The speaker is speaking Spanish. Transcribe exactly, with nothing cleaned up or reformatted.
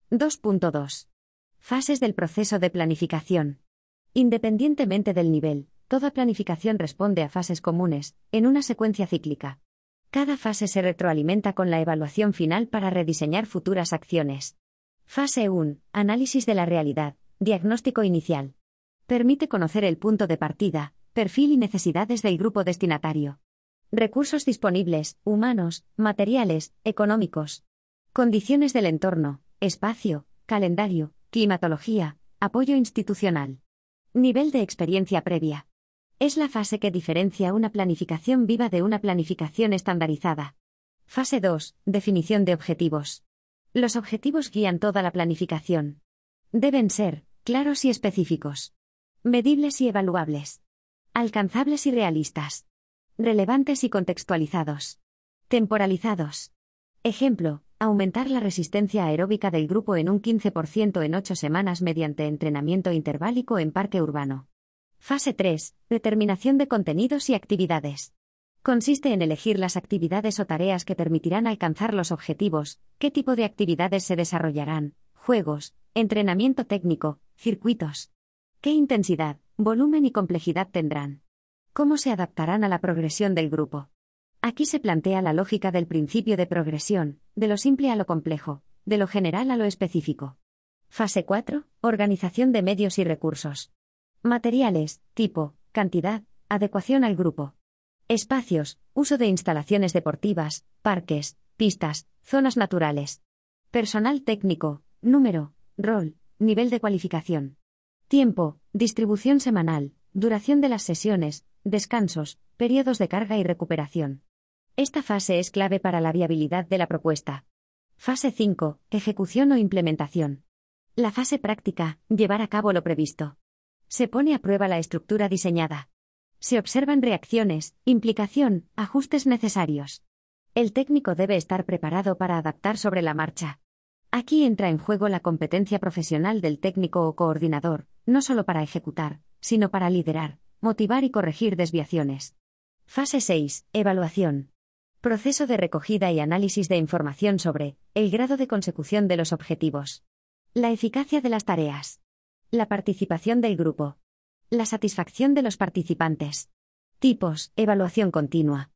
dos punto dos. Fases del proceso de planificación. Independientemente del nivel, toda planificación responde a fases comunes, en una secuencia cíclica. Cada fase se retroalimenta con la evaluación final para rediseñar futuras acciones. Fase uno. Análisis de la realidad. Diagnóstico inicial. Permite conocer el punto de partida, perfil y necesidades del grupo destinatario. Recursos disponibles, humanos, materiales, económicos. Condiciones del entorno, espacio, calendario, climatología, apoyo institucional. Nivel de experiencia previa. Es la fase que diferencia una planificación viva de una planificación estandarizada. Fase dos. Definición de objetivos. Los objetivos guían toda la planificación. Deben ser claros y específicos. Medibles y evaluables. Alcanzables y realistas. Relevantes y contextualizados. Temporalizados. Ejemplo, aumentar la resistencia aeróbica del grupo en un quince por ciento en ocho semanas mediante entrenamiento interválico en parque urbano. Fase tres. Determinación de contenidos y actividades. Consiste en elegir las actividades o tareas que permitirán alcanzar los objetivos, qué tipo de actividades se desarrollarán, juegos, entrenamiento técnico, circuitos. ¿Qué intensidad, volumen y complejidad tendrán? ¿Cómo se adaptarán a la progresión del grupo? Aquí se plantea la lógica del principio de progresión, de lo simple a lo complejo, de lo general a lo específico. Fase cuatro. Organización de medios y recursos. Materiales, tipo, cantidad, adecuación al grupo. Espacios, uso de instalaciones deportivas, parques, pistas, zonas naturales. Personal técnico, número, rol, nivel de cualificación. Tiempo, distribución semanal, duración de las sesiones, descansos, periodos de carga y recuperación. Esta fase es clave para la viabilidad de la propuesta. Fase cinco. Ejecución o implementación. La fase práctica, llevar a cabo lo previsto. Se pone a prueba la estructura diseñada. Se observan reacciones, implicación, ajustes necesarios. El técnico debe estar preparado para adaptar sobre la marcha. Aquí entra en juego la competencia profesional del técnico o coordinador, no solo para ejecutar, sino para liderar, motivar y corregir desviaciones. Fase seis. Evaluación. Proceso de recogida y análisis de información sobre el grado de consecución de los objetivos. La eficacia de las tareas. La participación del grupo. La satisfacción de los participantes. Tipos, evaluación continua.